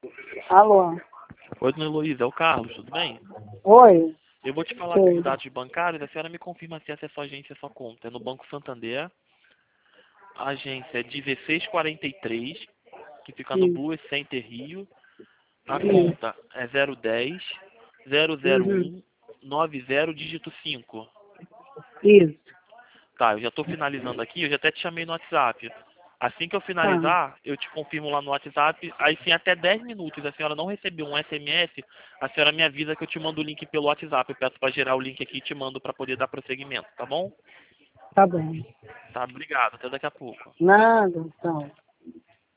Alô? Oi, dona Heloísa, é o Carlos, tudo bem? Oi? Eu vou te falar aqui os Sim. dados bancários, a senhora me confirma se essa é sua agência, sua conta. É no Banco Santander, a agência é 1643, que fica no Isso. Blue Center Rio. A Isso. conta é 010 Uhum. 001 90 dígito 5. Isso. Tá, eu já estou finalizando aqui, eu já até te chamei no WhatsApp. Assim que eu Tá. finalizar, eu te confirmo lá no WhatsApp. Aí sim, até 10 minutos, a senhora não recebeu um SMS, a senhora me avisa que eu te mando o link pelo WhatsApp. Eu peço para gerar o link aqui e te mando para poder dar prosseguimento, tá bom? Tá bom. Tá, obrigado. Até daqui a pouco. Nada, então.